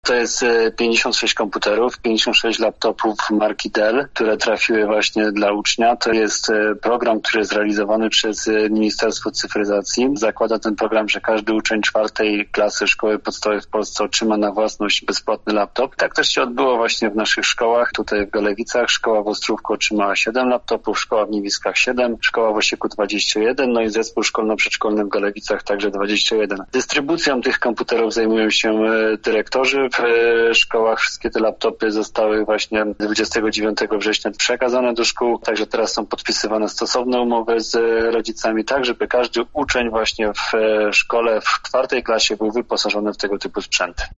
To jest 56 komputerów, 56 laptopów marki Dell, które trafiły właśnie dla ucznia. To jest program, który jest realizowany przez Ministerstwo Cyfryzacji. Zakłada ten program, że każdy uczeń 4. klasy szkoły podstawowej w Polsce otrzyma na własność bezpłatny laptop. Tak też się odbyło właśnie w naszych szkołach. Tutaj w Galewicach szkoła w Ostrówku otrzymała 7 laptopów, szkoła w Niewiskach 7, szkoła w Osieku 21, no i zespół szkolno-przedszkolny w Galewicach także 21. Dystrybucją tych komputerów zajmują się dyrektorzy. W szkołach wszystkie te laptopy zostały właśnie 29 września przekazane do szkół, także teraz są podpisywane stosowne umowy z rodzicami, tak żeby każdy uczeń właśnie w szkole w 4. klasie był wyposażony w tego typu sprzęty.